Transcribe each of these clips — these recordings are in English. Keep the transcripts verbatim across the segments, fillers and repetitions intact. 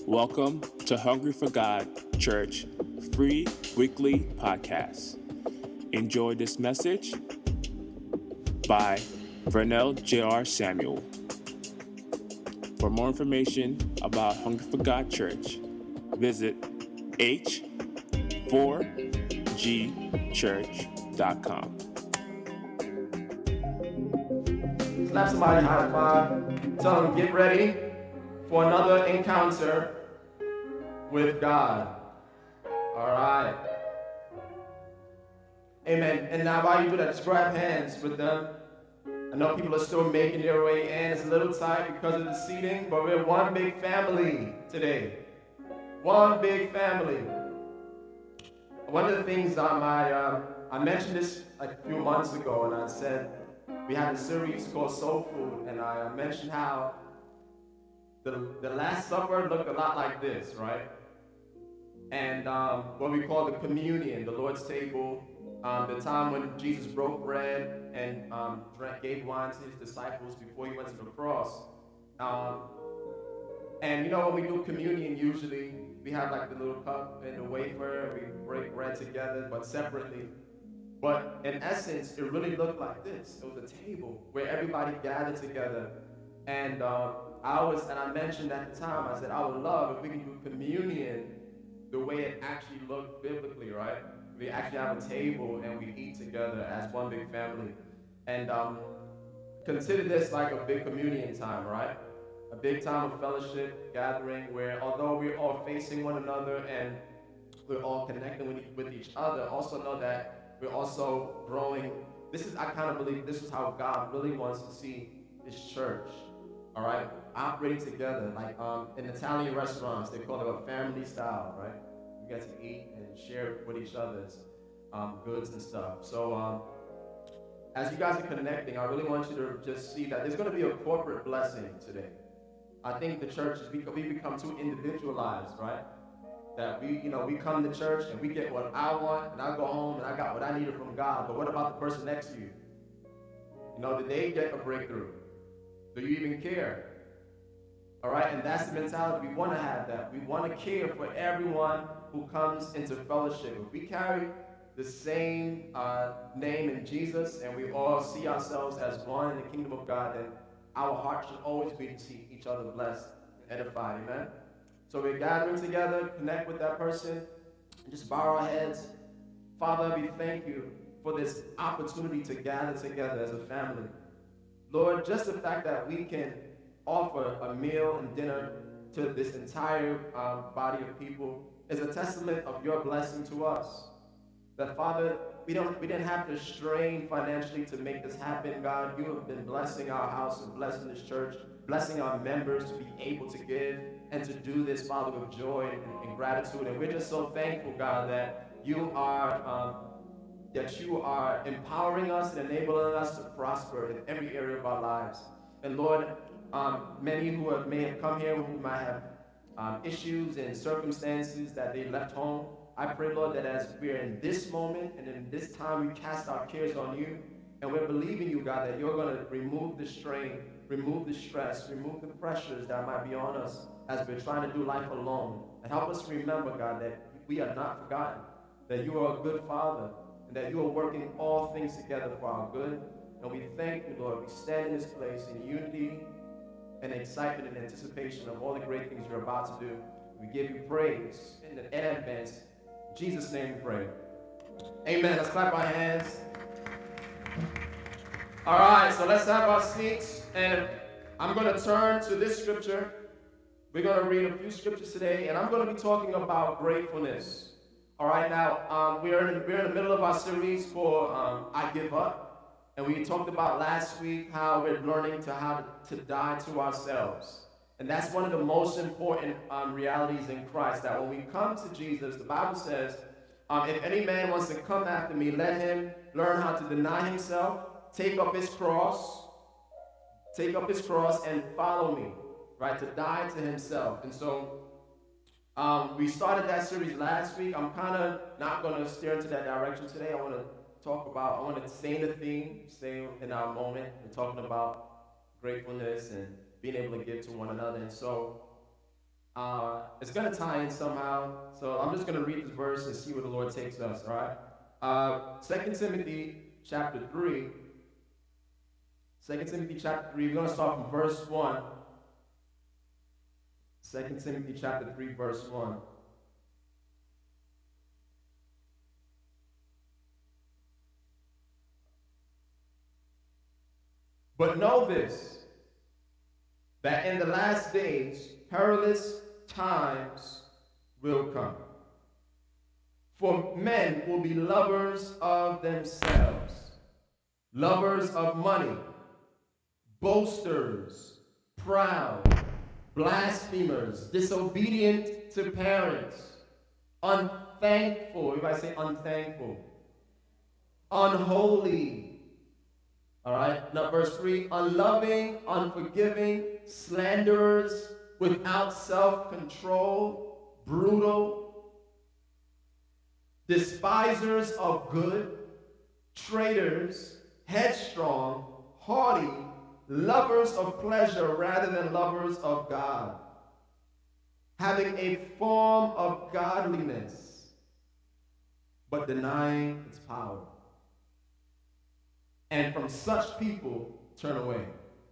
Welcome to Hungry for God Church free weekly podcast. Enjoy this message by Vernell J R. Samuel. For more information about Hungry for God Church, visit h four g church dot com. Slap somebody high five. Tell them, get ready for another encounter with God. All right. Amen. And now while you do that, just grab hands with them. I know people are still making their way in. It's a little tight because of the seating, but we're one big family today. One big family. One of the things on my, uh, I mentioned this like a few months ago, and I said we had a series called Soul Food, and I mentioned how the, the Last Supper looked a lot like this, right? And um, what we call the communion, the Lord's table, um, the time when Jesus broke bread and um, drank, gave wine to his disciples before he went to the cross. Um, and you know, when we do communion, usually we have like the little cup and the wafer, we break bread together, but separately. But in essence, it really looked like this. It was a table where everybody gathered together. And um, I was, and I mentioned at the time, I said, I would love if we can do communion the way it actually looked biblically, right? We actually have a table and we eat together as one big family. And um, consider this like a big communion time, right? A big time of fellowship, gathering, where although we're all facing one another and we're all connecting with, with each other, also know that we're also growing. This is, I kind of believe this is how God really wants to see his church, all right? Operating together, like um, in Italian restaurants, they call it a family style, right? You get to eat and share with each other's um, goods and stuff. So um, as you guys are connecting, I really want you to just see that there's going to be a corporate blessing today. I think the church, is, we become too individualized, right? That we, you know, we come to church and we get what I want, and I go home and I got what I needed from God. But what about the person next to you? You know, did they get a breakthrough? Do you even care? All right, and that's the mentality. We want to have that. We want to care for everyone who comes into fellowship. If we carry the same uh, name in Jesus and we all see ourselves as one in the kingdom of God, then our heart should always be to see each other blessed and edified. Amen? So we're gathering together, connect with that person, and just bow our heads. Father, we thank you for this opportunity to gather together as a family. Lord, just the fact that we can offer a meal and dinner to this entire um, body of people is a testament of your blessing to us. That, Father, we don't we didn't have to strain financially to make this happen, God. You have been blessing our house and blessing this church, blessing our members to be able to give and to do this, Father, with joy and, and gratitude. And we're just so thankful, God, that you are um, that you are empowering us and enabling us to prosper in every area of our lives. And Lord, um, many who have, may have come here who might have um, issues and circumstances that they left home, I pray, Lord, that as we're in this moment and in this time, we cast our cares on you, and we're believing you, God, that you're going to remove the strain, remove the stress, remove the pressures that might be on us as we're trying to do life alone. And help us remember, God, that we are not forgotten, that you are a good Father, and that you are working all things together for our good. And we thank you, Lord. We stand in this place in unity and excitement and anticipation of all the great things you're about to do. We give you praise in advance. In Jesus' name we pray. Amen. Let's clap our hands. All right, so let's have our seats. And I'm going to turn to this scripture. We're going to read a few scriptures today, and I'm going to be talking about gratefulness. All right, now, um, we're, in, we're in the middle of our series for um, I Give Up. And we talked about last week how we're learning to how to, to die to ourselves. And that's one of the most important um, realities in Christ, that when we come to Jesus, the Bible says, um, if any man wants to come after me, let him learn how to deny himself, take up his cross, take up his cross and follow me, right, to die to himself. And so um, we started that series last week. I'm kind of not going to steer into that direction today. I want to talk about, I want to stay in the theme, stay in our moment, and talking about gratefulness and being able to give to one another. And so Uh, it's going to tie in somehow. So I'm just going to read this verse and see where the Lord takes us, all right? Uh, Second Timothy chapter three. Second Timothy chapter three. We're going to start from verse one. Second Timothy chapter three, verse one. But know this, that in the last days perilous times will come. For men will be lovers of themselves, lovers of money, boasters, proud, blasphemers, disobedient to parents, unthankful, if I say unthankful, unholy. All right, now verse three, unloving, unforgiving, slanderers, without self-control, brutal, despisers of good, traitors, headstrong, haughty, lovers of pleasure rather than lovers of God, having a form of godliness, but denying its power. And from such people, turn away.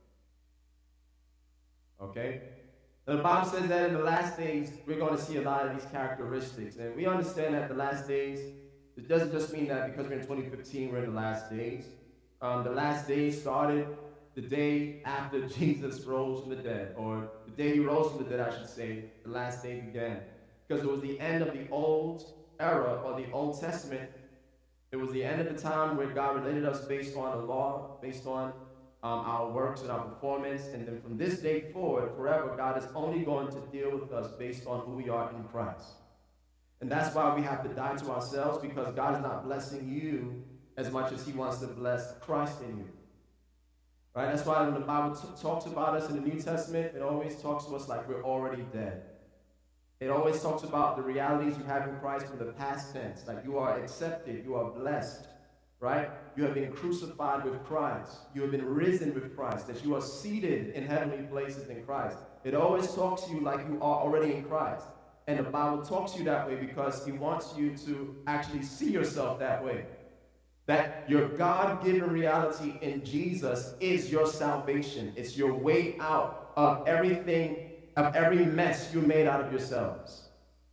Okay? The Bible says that in the last days, we're going to see a lot of these characteristics. And we understand that the last days, it doesn't just mean that because we're in twenty fifteen, we're in the last days. Um, the last days started the day after Jesus rose from the dead, or the day he rose from the dead, I should say, the last day began. Because it was the end of the old era, or the Old Testament. It was the end of the time where God related us based on the law, based on um, our works and our performance. And then from this day forward, forever, God is only going to deal with us based on who we are in Christ. And that's why we have to die to ourselves, because God is not blessing you as much as he wants to bless Christ in you. Right? That's why when the Bible t- talks about us in the New Testament, it always talks to us like we're already dead. It always talks about the realities you have in Christ from the past tense, like you are accepted, you are blessed, right? You have been crucified with Christ. You have been risen with Christ, that you are seated in heavenly places in Christ. It always talks to you like you are already in Christ. And the Bible talks to you that way because he wants you to actually see yourself that way. That your God-given reality in Jesus is your salvation. It's your way out of everything, of every mess you made out of yourselves.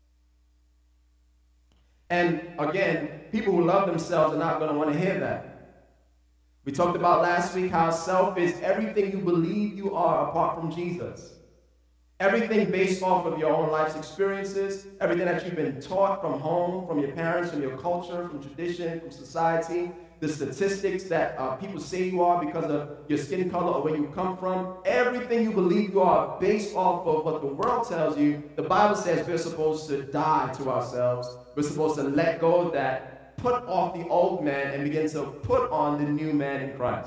And again, people who love themselves are not going to want to hear that. We talked about last week how self is everything you believe you are apart from Jesus. Everything based off of your own life's experiences, everything that you've been taught from home, from your parents, from your culture, from tradition, from society, the statistics that uh, people say you are because of your skin color or where you come from, everything you believe you are based off of what the world tells you. The Bible says we're supposed to die to ourselves. We're supposed to let go of that, put off the old man, and begin to put on the new man in Christ.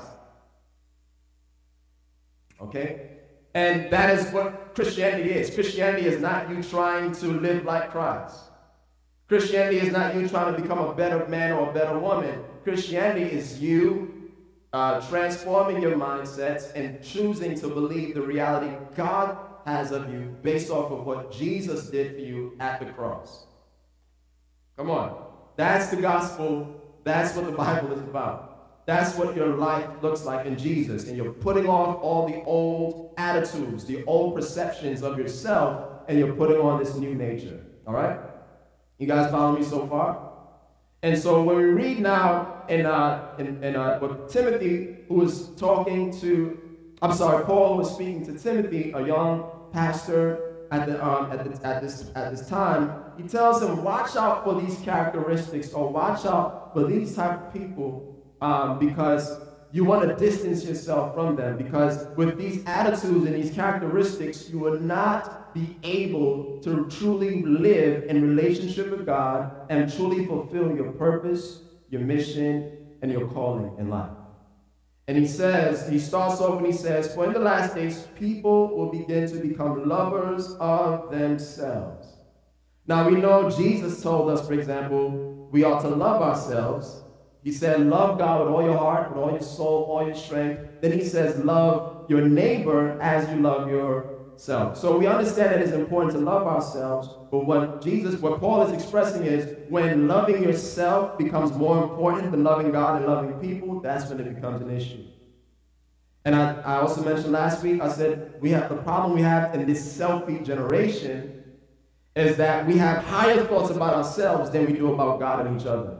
Okay? And that is what Christianity is. Christianity is not you trying to live like Christ. Christianity is not you trying to become a better man or a better woman. Christianity is you uh, transforming your mindsets and choosing to believe the reality God has of you based off of what Jesus did for you at the cross. Come on. That's the gospel. That's what the Bible is about. That's what your life looks like in Jesus. And you're putting off all the old attitudes, the old perceptions of yourself, and you're putting on this new nature. All right? You guys follow me so far? And so when we read now in, uh, in, in uh, what Timothy, who was talking to, I'm sorry, Paul was speaking to Timothy, a young pastor at, the, um, at, the, at, this, at this time, he tells him, watch out for these characteristics, or watch out for these type of people, Um, because you want to distance yourself from them, because with these attitudes and these characteristics, you will not be able to truly live in relationship with God and truly fulfill your purpose, your mission, and your calling in life. And he says, he starts off when he says, for in the last days, people will begin to become lovers of themselves. Now we know Jesus told us, for example, we ought to love ourselves. He said, love God with all your heart, with all your soul, all your strength. Then he says, love your neighbor as you love yourself. So we understand that it's important to love ourselves, but what Jesus, what Paul is expressing is when loving yourself becomes more important than loving God and loving people, that's when it becomes an issue. And I, I also mentioned last week, I said we have the problem we have in this selfie generation is that we have higher thoughts about ourselves than we do about God and each other.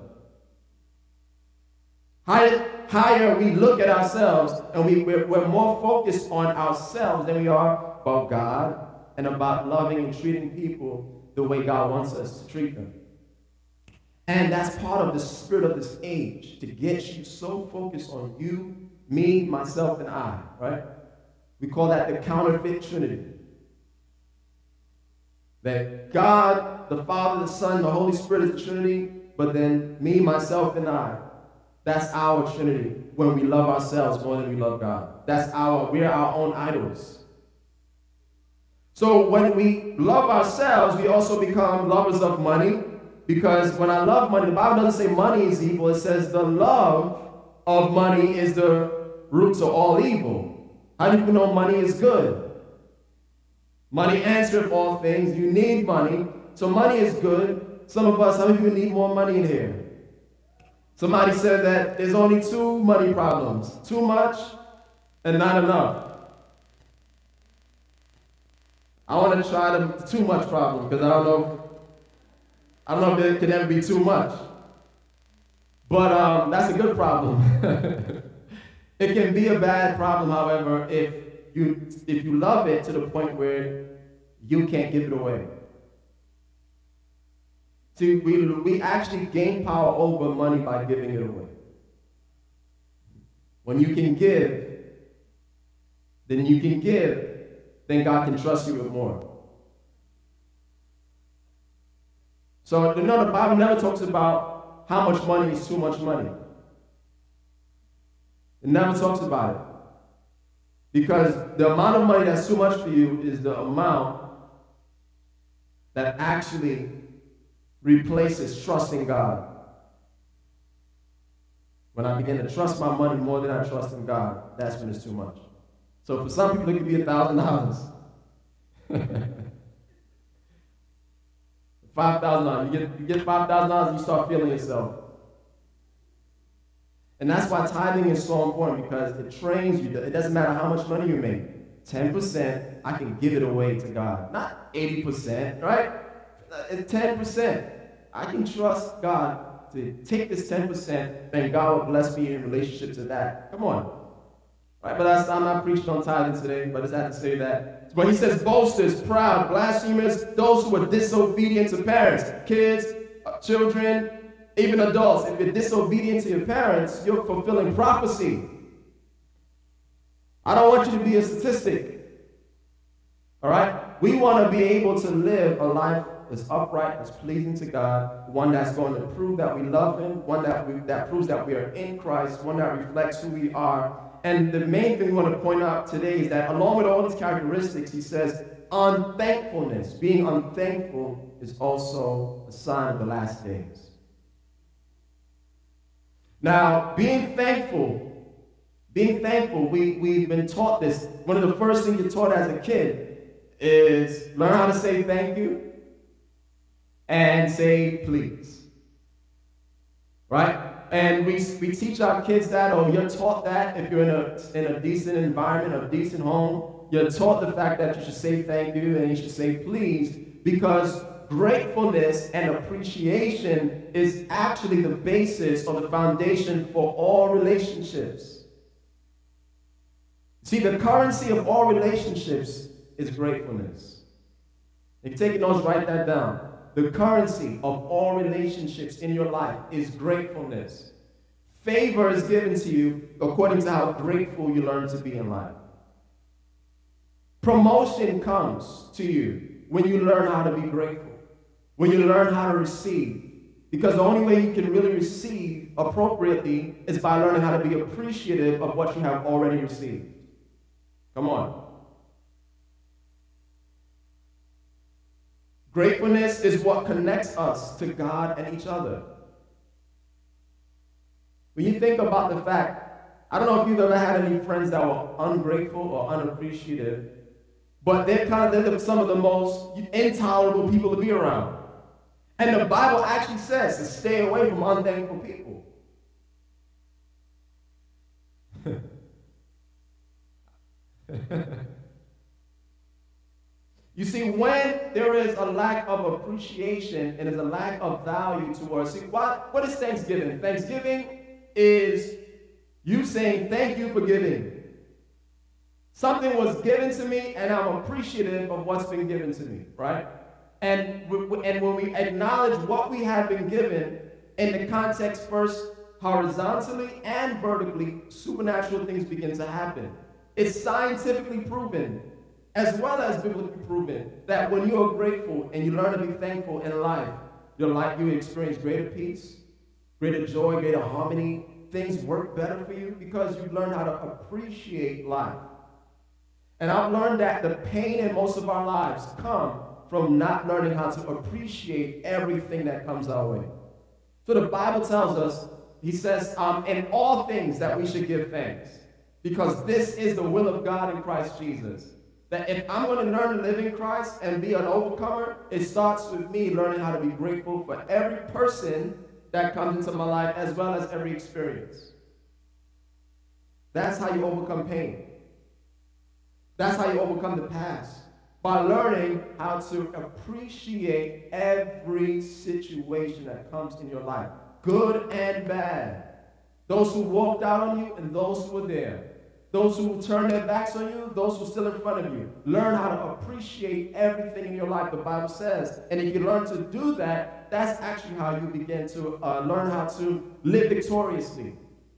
Higher, higher we look at ourselves, and we, we're, we're more focused on ourselves than we are about God and about loving and treating people the way God wants us to treat them. And that's part of the spirit of this age, to get you so focused on you, me, myself, and I, right? We call that the counterfeit Trinity. That God, the Father, the Son, the Holy Spirit is the Trinity, but then me, myself, and I. That's our Trinity when we love ourselves more than we love God. That's our, we're our own idols. So when we love ourselves, we also become lovers of money, because when I love money, the Bible doesn't say money is evil. It says the love of money is the roots of all evil. How do you know money is good? Money answereth all things. You need money. So money is good. Some of us, some of you need more money in here. Somebody said that there's only two money problems. Too much and not enough. I want to try the too much problem because I don't know I don't know if there can ever be too much. But um, that's a good problem. It can be a bad problem, however, if you if you love it to the point where you can't give it away. See, we, we actually gain power over money by giving it away. When you can give, then you can give, then God can trust you with more. So, you know, the Bible never talks about how much money is too much money. It never talks about it. Because the amount of money that's too much for you is the amount that actually replaces trusting God. When I begin to trust my money more than I trust in God, that's when it's too much. So for some people, it could be a thousand dollars. Five thousand dollars. You get you get five thousand dollars, you start feeling yourself. And that's why tithing is so important, because it trains you. It doesn't matter how much money you make. ten percent, I can give it away to God. Not eighty percent, right? It's ten percent. I can trust God to take this ten percent, and God will bless me in relationship to that. Come on. Right? But that's, I'm not preaching on tithing today, but I just have to say that. But he says boasters, proud, blasphemers, those who are disobedient to parents, kids, children, even adults. If you're disobedient to your parents, you're fulfilling prophecy. I don't want you to be a statistic. All right? We want to be able to live a life that's upright, that's pleasing to God, one that's going to prove that we love Him, one that, we, that proves that we are in Christ, one that reflects who we are. And the main thing we want to point out today is that along with all these characteristics, he says, unthankfulness, being unthankful, is also a sign of the last days. Now, being thankful, being thankful, we, we've been taught this. One of the first things you're taught as a kid is learn how to say thank you and say please. Right? And we, we teach our kids that, or you're taught that if you're in a, in a decent environment, a decent home. You're taught the fact that you should say thank you and you should say please, because gratefulness and appreciation is actually the basis or the foundation for all relationships. See, the currency of all relationships is gratefulness. If you're taking notes, write that down. The currency of all relationships in your life is gratefulness. Favor is given to you according to how grateful you learn to be in life. Promotion comes to you when you learn how to be grateful, when you learn how to receive. Because the only way you can really receive appropriately is by learning how to be appreciative of what you have already received. Come on. Gratefulness is what connects us to God and each other. When you think about the fact, I don't know if you've ever had any friends that were ungrateful or unappreciative, but they're kind of they're some of the most intolerable people to be around. And the Bible actually says to stay away from unthankful people. You see, when there is a lack of appreciation and there's a lack of value towards, see, what, what is Thanksgiving? Thanksgiving is you saying thank you for giving. Something was given to me and I'm appreciative of what's been given to me, right? And, and when we acknowledge what we have been given in the context first horizontally and vertically, supernatural things begin to happen. It's scientifically proven, as well as biblically proven, that when you are grateful and you learn to be thankful in life, your life, you experience greater peace, greater joy, greater harmony. Things work better for you because you learn how to appreciate life. And I've learned that the pain in most of our lives come from not learning how to appreciate everything that comes our way. So the Bible tells us, he says, um, in all things that we should give thanks, because this is the will of God in Christ Jesus. That if I'm going to learn to live in Christ and be an overcomer, it starts with me learning how to be grateful for every person that comes into my life, as well as every experience. That's how you overcome pain. That's how you overcome the past. By learning how to appreciate every situation that comes in your life, good and bad. Those who walked out on you and those who were there. Those who turned their backs on you, those who are still in front of you. Learn how to appreciate everything in your life, the Bible says. And if you learn to do that, that's actually how you begin to uh, learn how to live victoriously.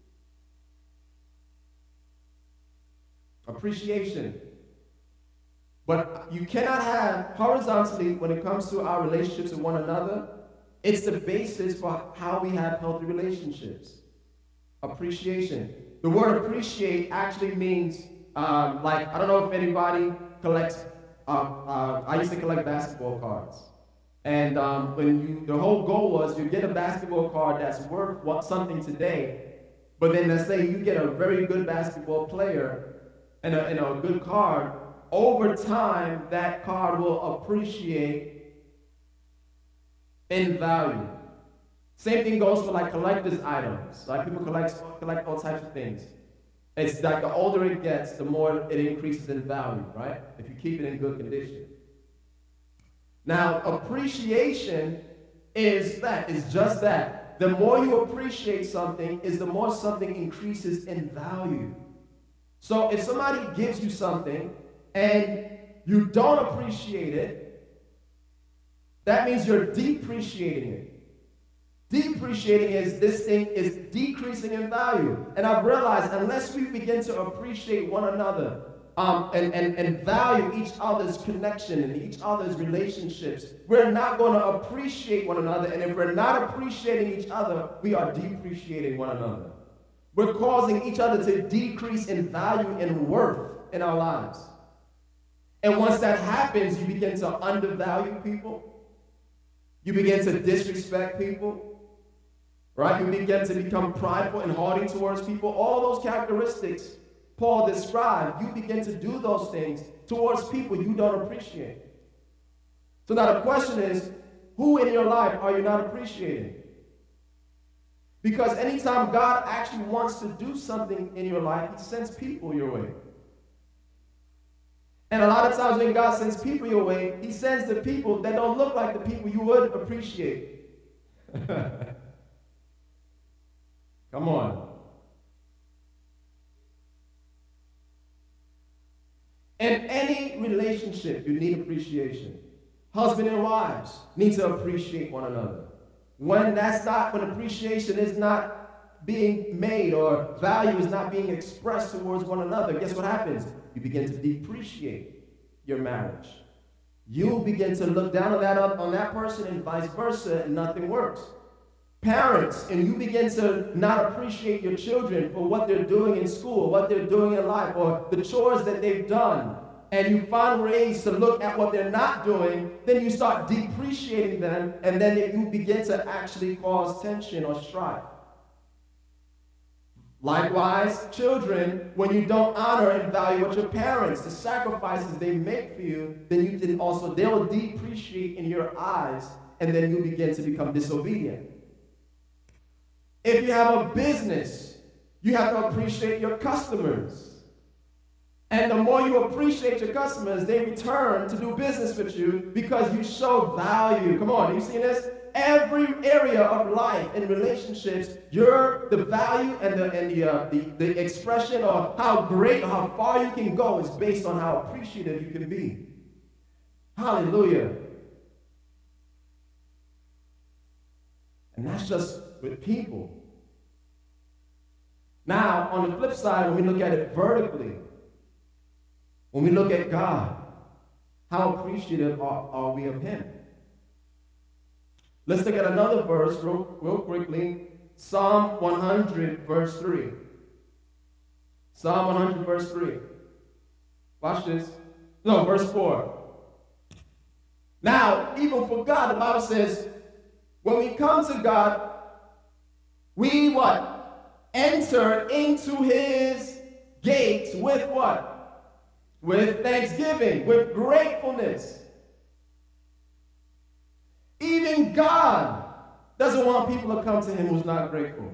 Appreciation. But you cannot have horizontally, when it comes to our relationships with one another, it's the basis for how we have healthy relationships. Appreciation. The word appreciate actually means, um, like, I don't know if anybody collects, uh, uh, I used to collect basketball cards. And um, when you, the whole goal was you get a basketball card that's worth what, something today, but then let's say you get a very good basketball player and a, and a good card, over time that card will appreciate in value. Same thing goes for like collector's items. Like people collect, collect all types of things. It's like the older it gets, the more it increases in value, right? If you keep it in good condition. Now, appreciation is that, is just that. The more you appreciate something, is the more something increases in value. So if somebody gives you something and you don't appreciate it, that means you're depreciating it. Depreciating is this thing is decreasing in value. And I've realized unless we begin to appreciate one another um, and, and, and value each other's connection and each other's relationships, we're not going to appreciate one another. And if we're not appreciating each other, we are depreciating one another. We're causing each other to decrease in value and worth in our lives. And once that happens, you begin to undervalue people. You begin to disrespect people. Right? You begin to become prideful and haughty towards people. All those characteristics Paul described, you begin to do those things towards people you don't appreciate. So now the question is, who in your life are you not appreciating? Because anytime God actually wants to do something in your life, he sends people your way. And a lot of times when God sends people your way, he sends the people that don't look like the people you would appreciate. Come on. In any relationship, you need appreciation. Husband and wives need to appreciate one another. When that's not, when appreciation is not being made or value is not being expressed towards one another, guess what happens? You begin to depreciate your marriage. You begin to look down on that, on that person and vice versa, and nothing works. Parents, and you begin to not appreciate your children for what they're doing in school, what they're doing in life, or the chores that they've done, and you find ways to look at what they're not doing, then you start depreciating them, and then you begin to actually cause tension or strife. Likewise, children, when you don't honor and value what your parents, the sacrifices they make for you, then you can also, they'll depreciate in your eyes, and then you begin to become disobedient. If you have a business, you have to appreciate your customers. And the more you appreciate your customers, they return to do business with you because you show value. Come on, you seen this? Every area of life and relationships, you're the value and the and the, uh, the the expression of how great or how far you can go is based on how appreciative you can be. Hallelujah. And that's just with people. Now, on the flip side, when we look at it vertically, when we look at God, how appreciative are, are we of Him? Let's look at another verse real, real quickly. Psalm one hundred, verse three. Psalm one hundred, verse three. Watch this. No, verse four. Now, even for God, the Bible says, when we come to God, we what? Enter into His gates with what? With thanksgiving, with gratefulness. Even God doesn't want people to come to Him who's not grateful.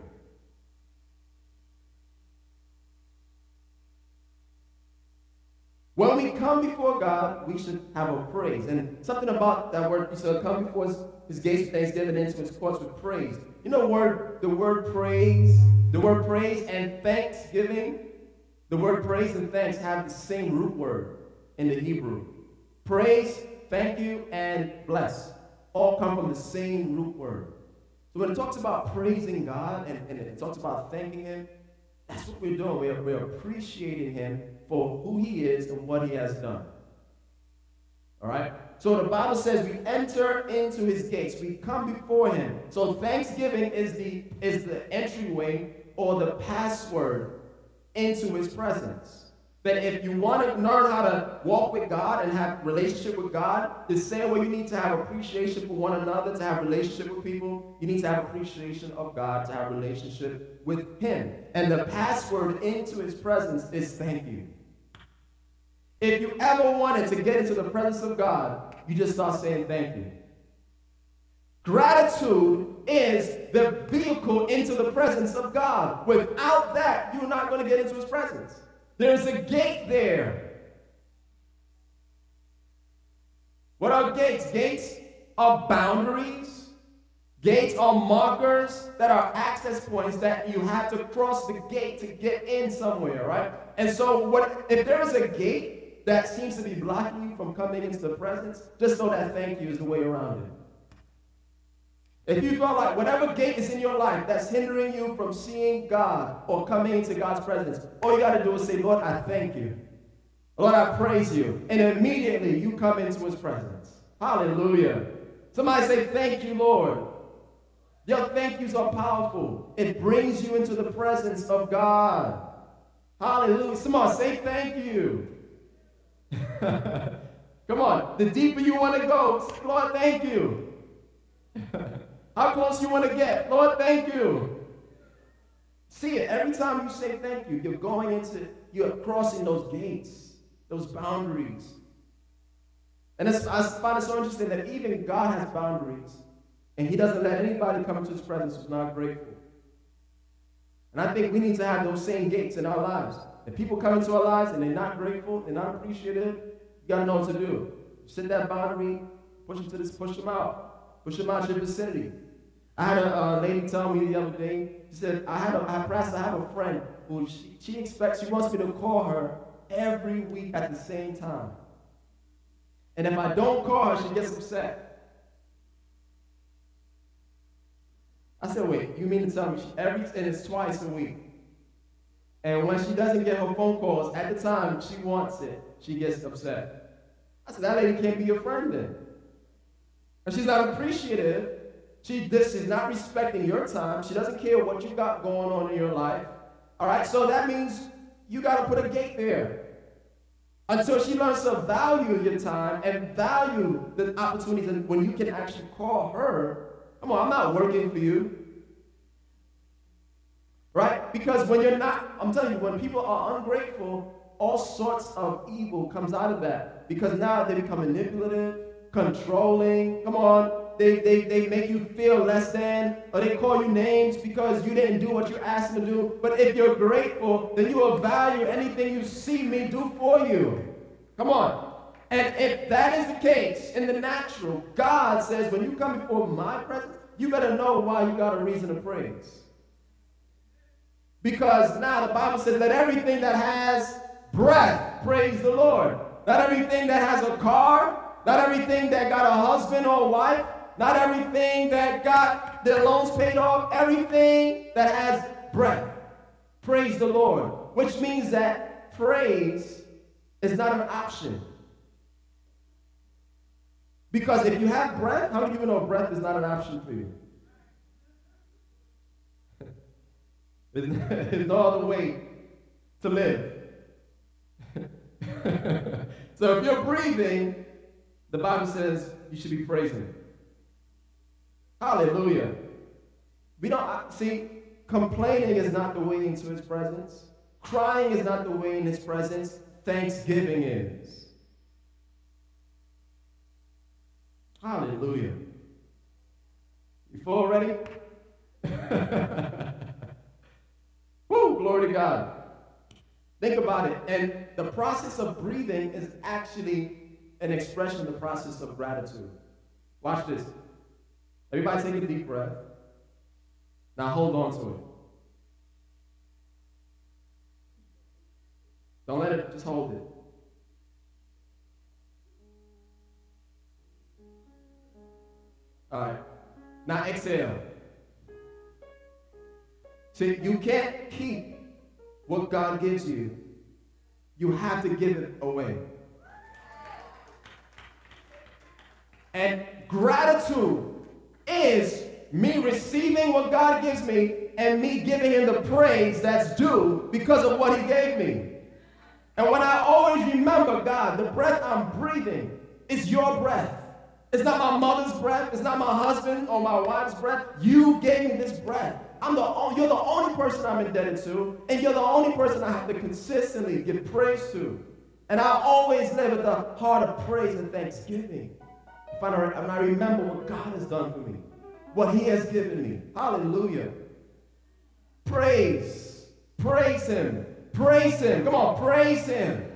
When we come before God, we should have a praise. And something about that word, you said, come before his, his gates with thanksgiving, into His courts with praise. You know word, the word praise, the word praise and thanksgiving, the word praise and thanks have the same root word in the Hebrew. Praise, thank you, and bless all come from the same root word. So when it talks about praising God and, and it talks about thanking Him, that's what we're doing. We're, we're appreciating Him for who He is and what He has done. All right? So the Bible says we enter into His gates. We come before Him. So thanksgiving is the, is the entryway or the password into His presence. That if you want to learn how to walk with God and have relationship with God, the same way you need to have appreciation for one another, to have relationship with people, you need to have appreciation of God, to have relationship with Him. And the password into His presence is thank you. If you ever wanted to get into the presence of God, you just start saying thank you. Gratitude is the vehicle into the presence of God. Without that, you're not going to get into His presence. There's a gate there. What are gates? Gates are boundaries. Gates are markers that are access points that you have to cross the gate to get in somewhere, right? And so what if there is a gate that seems to be blocking you from coming into the presence, just know that thank you is the way around it. If you feel like whatever gate is in your life that's hindering you from seeing God or coming into God's presence, all you got to do is say, Lord, I thank you. Lord, I praise you. And immediately you come into His presence. Hallelujah. Somebody say, thank you, Lord. Your thank yous are powerful. It brings you into the presence of God. Hallelujah. Somebody say thank you. Come on. The deeper you want to go, Lord, thank you. How close you want to get? Lord, thank you. See it. Every time you say thank you, you're going into, you're crossing those gates, those boundaries. And it's, I find it so interesting that even God has boundaries. And He doesn't let anybody come into His presence who's not grateful. And I think we need to have those same gates in our lives. If people come into our lives and they're not grateful, they're not appreciative, you got to know what to do. Set that boundary, push them to this, push them out. Push them out your vicinity. I had a uh, lady tell me the other day, she said, I have a, I have, I have a friend who she, she expects, she wants me to call her every week at the same time. And if I don't call her, she gets upset. I said, wait, you mean to tell me she, every, and it's twice a week. And when she doesn't get her phone calls at the time she wants it, she gets upset. I said, that lady can't be your friend then. And she's not appreciative. She, this is not respecting your time. She doesn't care what you got going on in your life. All right, so that means you got to put a gate there. Until she learns to value your time and value the opportunities and when you can actually call her. Come on, I'm not working for you. Right? Because when you're not, I'm telling you, when people are ungrateful, all sorts of evil comes out of that. Because now they become manipulative, controlling. Come on. They, they, they make you feel less than, or they call you names because you didn't do what you asked them to do. But if you're grateful, then you will value anything you see me do for you. Come on. And if that is the case in the natural, God says when you come before my presence, you better know why you got a reason to praise. Because now the Bible says, let everything that has breath praise the Lord. Not everything that has a car, not everything that got a husband or wife, not everything that got their loans paid off, everything that has breath. Praise the Lord. Which means that praise is not an option. Because if you have breath, how many of you know breath is not an option for you? There's no other way to live. So if you're breathing, the Bible says you should be praising. Hallelujah. We don't see, complaining is not the way into his presence. Crying is not the way in his presence. Thanksgiving is. Hallelujah. You full already? Woo, glory to God. Think about it. And the process of breathing is actually an expression of the process of gratitude. Watch this. Everybody take a deep breath. Now hold on to it. Don't let it, just hold it. All right. Now exhale. See, you can't keep what God gives you. You have to give it away. And gratitude is me receiving what God gives me and me giving him the praise that's due because of what he gave me. And when I always remember, God, the breath I'm breathing is your breath. It's not my mother's breath. It's not my husband or my wife's breath. You gave me this breath. I'm the only, you're the only person I'm indebted to, and you're the only person I have to consistently give praise to. And I always live with a heart of praise and thanksgiving. If I, and I remember what God has done for me, what he has given me. Hallelujah. Praise. Praise him. Praise him. Come on, praise him.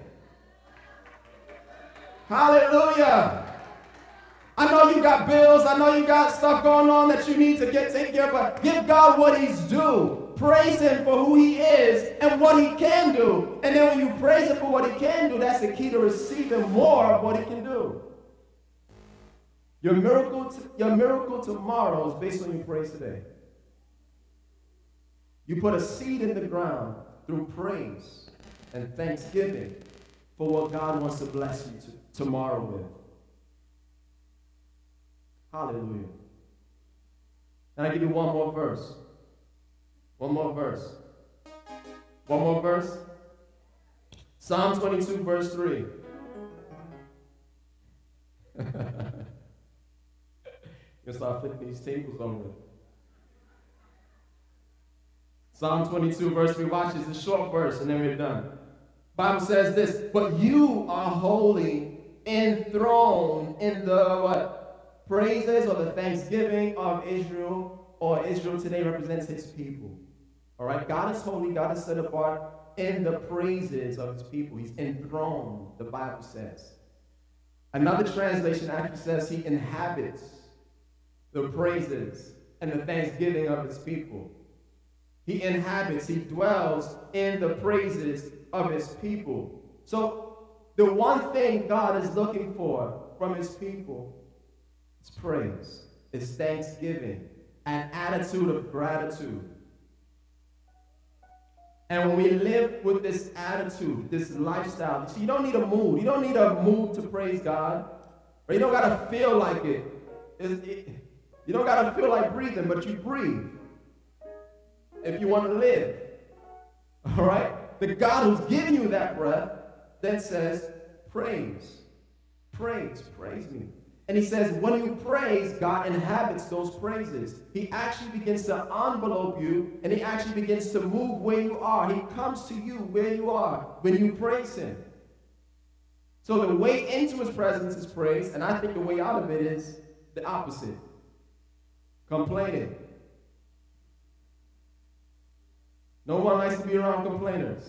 Hallelujah. I know you got bills. I know you got stuff going on that you need to get taken care of, but give God what he's due. Praise him for who he is and what he can do. And then when you praise him for what he can do, that's the key to receiving more of what he can do. Your miracle, t- your miracle tomorrow is based on your praise today. You put a seed in the ground through praise and thanksgiving for what God wants to bless you to, tomorrow with. Hallelujah. And I give you one more verse. One more verse. One more verse. Psalm twenty-two, verse three. You'll start flipping these tables over. Psalm twenty-two, verse three. Watch this. It's a short verse, and then we're done. Bible says this, but you are holy, enthroned in the what? Praises or the thanksgiving of Israel, or Israel today represents his people. All right, God is holy, God is set apart in the praises of his people. He's enthroned, the Bible says. Another translation actually says he inhabits the praises and the thanksgiving of his people. He inhabits, he dwells in the praises of his people. So the one thing God is looking for from his people is praise, is thanksgiving, an attitude of gratitude. And when we live with this attitude, this lifestyle, see, you don't need a mood. You don't need a mood to praise God. Or you don't got to feel like it. it. You don't got to feel like breathing, but you breathe if you want to live. All right? The God who's giving you that breath then says, praise, praise, praise me. And he says, when you praise, God inhabits those praises. He actually begins to envelope you, and he actually begins to move where you are. He comes to you where you are when you praise him. So the way into his presence is praise, and I think the way out of it is the opposite. Complaining. No one likes to be around complainers.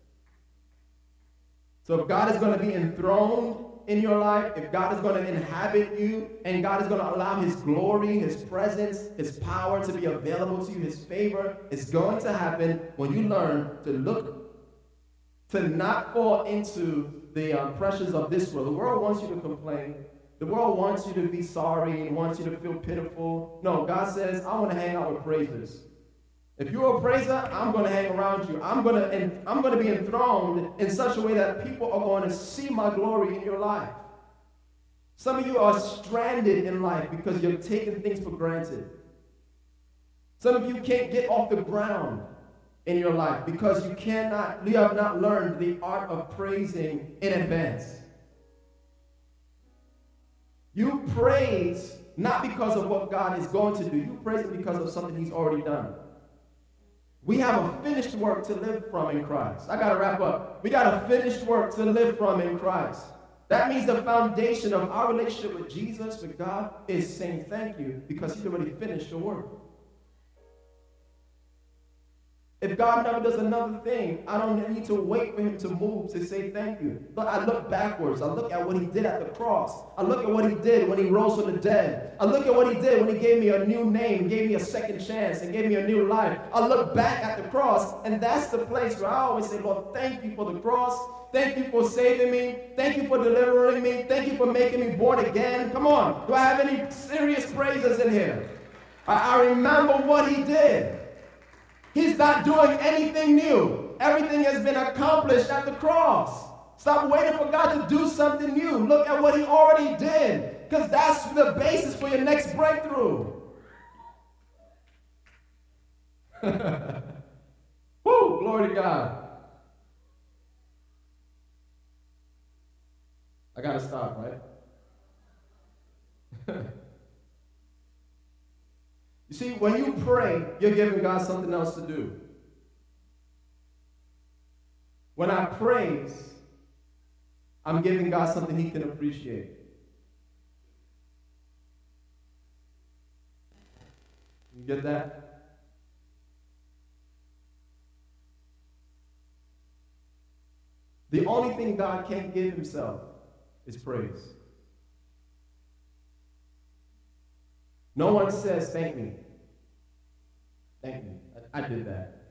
So if God is going to be enthroned in your life, if God is going to inhabit you, and God is going to allow his glory, his presence, his power to be available to you, his favor, is going to happen when you learn to look, to not fall into the uh, pressures of this world. The world wants you to complain. The world wants you to be sorry and wants you to feel pitiful. No, God says, I want to hang out with praisers. If you're a praiser, I'm going to hang around you. I'm going to, and I'm going to be enthroned in such a way that people are going to see my glory in your life. Some of you are stranded in life because you're taking things for granted. Some of you can't get off the ground in your life because you cannot, you have not learned the art of praising in advance. You praise not because of what God is going to do. You praise him because of something he's already done. We have a finished work to live from in Christ. I got to wrap up. We got a finished work to live from in Christ. That means the foundation of our relationship with Jesus, with God, is saying thank you because he's already finished the work. If God never does another thing, I don't need to wait for him to move to say thank you. But I look backwards. I look at what he did at the cross. I look at what he did when he rose from the dead. I look at what he did when he gave me a new name, gave me a second chance, and gave me a new life. I look back at the cross, and that's the place where I always say, Lord, thank you for the cross. Thank you for saving me. Thank you for delivering me. Thank you for making me born again. Come on. Do I have any serious praises in here? I, I remember what he did. He's not doing anything new. Everything has been accomplished at the cross. Stop waiting for God to do something new. Look at what he already did, because that's the basis for your next breakthrough. Woo, glory to God. I got to stop, right? You see, when you pray, you're giving God something else to do. When I praise, I'm giving God something he can appreciate. You get that? The only thing God can't give himself is praise. No one says, thank me. Thank me. I, I did that.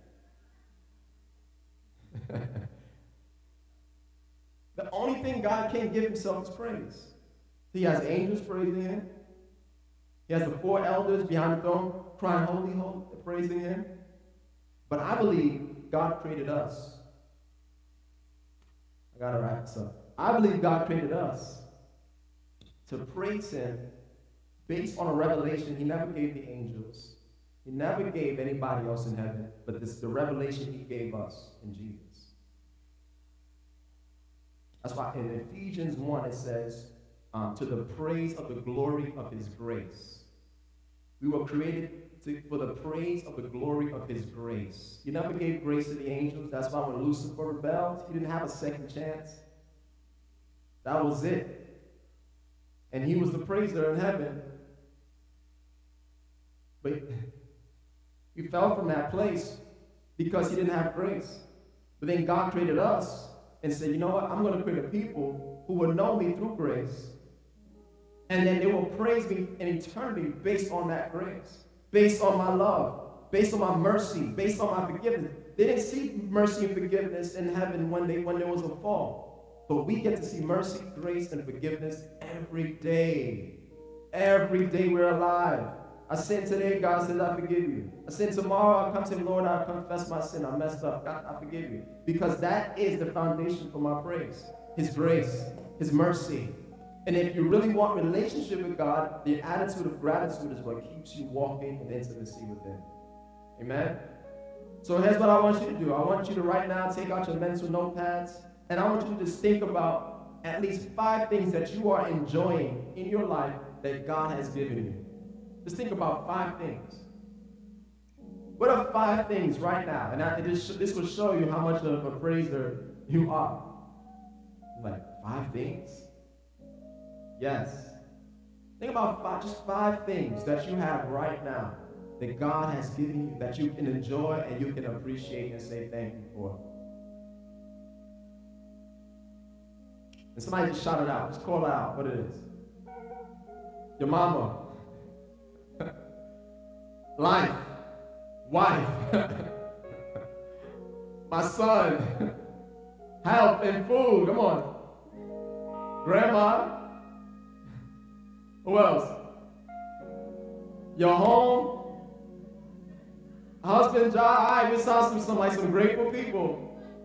The only thing God can give himself is praise. He has angels praising him. He has the four elders behind the throne crying, holy, holy, praising him. But I believe God created us. I got to wrap this up. I believe God created us to praise him based on a revelation he never gave the angels. He never gave anybody else in heaven, but this is the revelation he gave us in Jesus. That's why in Ephesians one it says, um, to the praise of the glory of his grace. We were created to, for the praise of the glory of his grace. He never gave grace to the angels. That's why when Lucifer rebelled, he didn't have a second chance. That was it. And he was the praiser in heaven. But he fell from that place because he didn't have grace. But then God created us and said, you know what? I'm going to create a people who will know me through grace. And then they will praise me in eternity based on that grace, based on my love, based on my mercy, based on my forgiveness. They didn't see mercy and forgiveness in heaven when, they, when there was a fall. But we get to see mercy, grace, and forgiveness every day. Every day we're alive. I sin today, God says, I forgive you. I sin tomorrow, I come to him, Lord, I confess my sin. I messed up. God, I forgive you. Because that is the foundation for my praise. His grace, his mercy. And if you really want relationship with God, the attitude of gratitude is what keeps you walking in intimacy with him. Amen? So here's what I want you to do. I want you to right now take out your mental notepads, and I want you to just think about at least five things that you are enjoying in your life that God has given you. Just think about five things. What are five things right now? And I, this, this will show you how much of a praiser you are. Like, five things? Yes. Think about five, just five things that you have right now that God has given you, that you can enjoy and you can appreciate and say thank you for. And somebody just shout it out. Just call it out what it is. Your mama. Life. Wife. My son. Health and food. Come on. Grandma. Who else? Your home. Husband, job. All right, we saw some, some like some grateful people.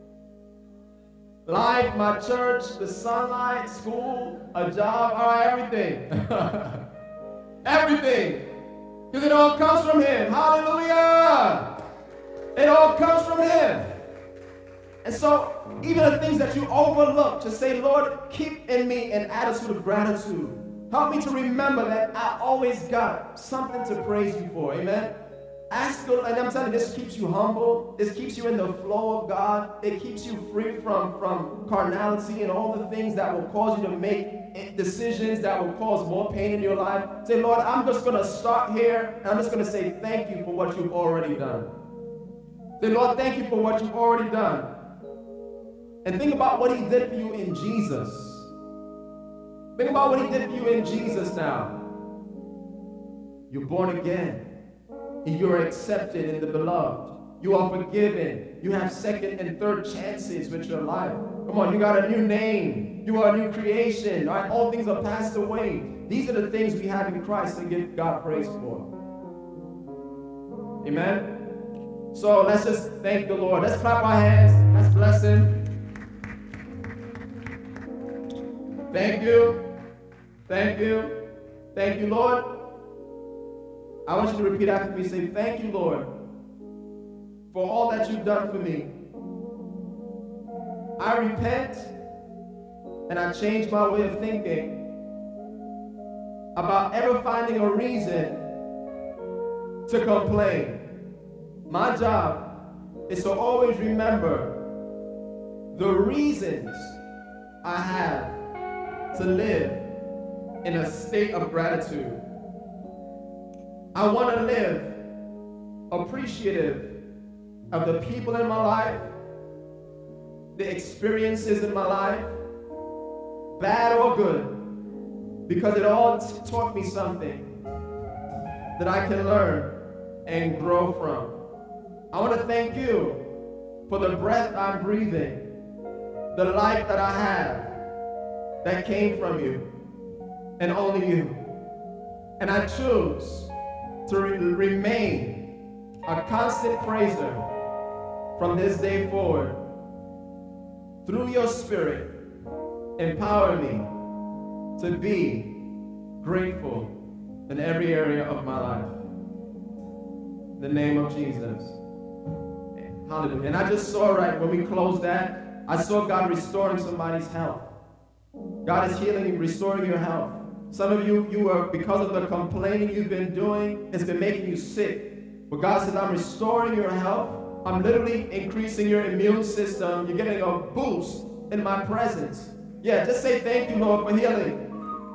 Life, my church, the sunlight, school, a job, all right, everything. Everything. Because it all comes from Him. Hallelujah. It all comes from Him. And so, even the things that you overlook, to say, Lord, keep in me an attitude of gratitude. Help me to remember that I always got something to praise you for. Amen. Ask God, and I'm telling you, this keeps you humble. This keeps you in the flow of God. It keeps you free from, from carnality and all the things that will cause you to make decisions that will cause more pain in your life. Say, Lord, I'm just going to start here, and I'm just going to say thank you for what you've already done. Say, Lord, thank you for what you've already done. And think about what He did for you in Jesus. Think about what He did for you in Jesus now. You're born again. You are accepted in the beloved. You are forgiven. You have second and third chances with your life. Come on, you got a new name. You are a new creation. All right? All things are passed away. These are the things we have in Christ to give God praise for. Amen? So let's just thank the Lord. Let's clap our hands. Let's bless Him. Thank you. Thank you. Thank you, Lord. I want you to repeat after me. Say, thank you, Lord, for all that you've done for me. I repent and I change my way of thinking about ever finding a reason to complain. My job is to always remember the reasons I have to live in a state of gratitude. I want to live appreciative of the people in my life, the experiences in my life, bad or good, because it all t- taught me something that I can learn and grow from. I want to thank you for the breath I'm breathing, the life that I have that came from you and only you. And I choose to re- remain a constant praiser from this day forward. Through your Spirit, empower me to be grateful in every area of my life. In the name of Jesus. Hallelujah. And I just saw right when we closed that, I saw God restoring somebody's health. God is healing and restoring your health. Some of you, you are, because of the complaining you've been doing, it's been making you sick. But God says, I'm restoring your health. I'm literally increasing your immune system. You're getting a boost in my presence. Yeah, just say thank you, Lord, for healing.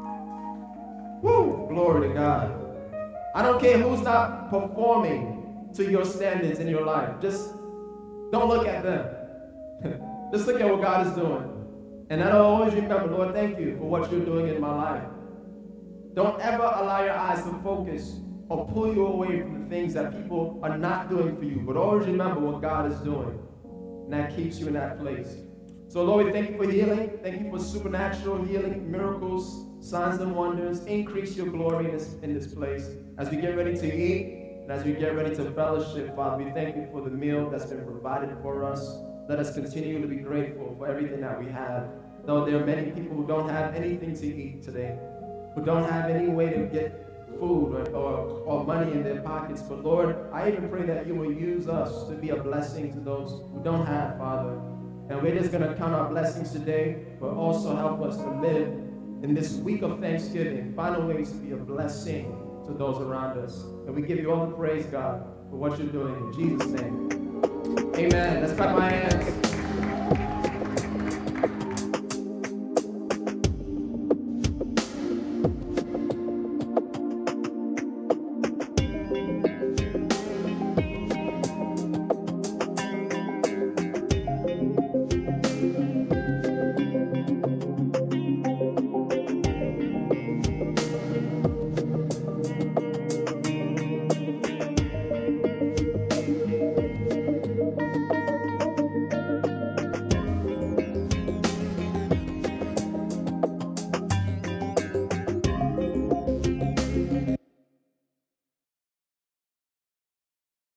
Woo! Glory to God. I don't care who's not performing to your standards in your life. Just don't look at them. Just look at what God is doing. And I'll always remember, Lord, thank you for what you're doing in my life. Don't ever allow your eyes to focus or pull you away from the things that people are not doing for you. But always remember what God is doing. And that keeps you in that place. So Lord, we thank you for healing. Thank you for supernatural healing, miracles, signs and wonders. Increase your glory in this, in this place. As we get ready to eat and as we get ready to fellowship, Father, we thank you for the meal that's been provided for us. Let us continue to be grateful for everything that we have. Though there are many people who don't have anything to eat today, who don't have any way to get food or, or, or money in their pockets. But Lord, I even pray that you will use us to be a blessing to those who don't have, Father. And we're just going to count our blessings today, but also help us to live in this week of Thanksgiving, find ways to be a blessing to those around us. And we give you all the praise, God, for what you're doing in Jesus' name. Amen. Let's clap my hands.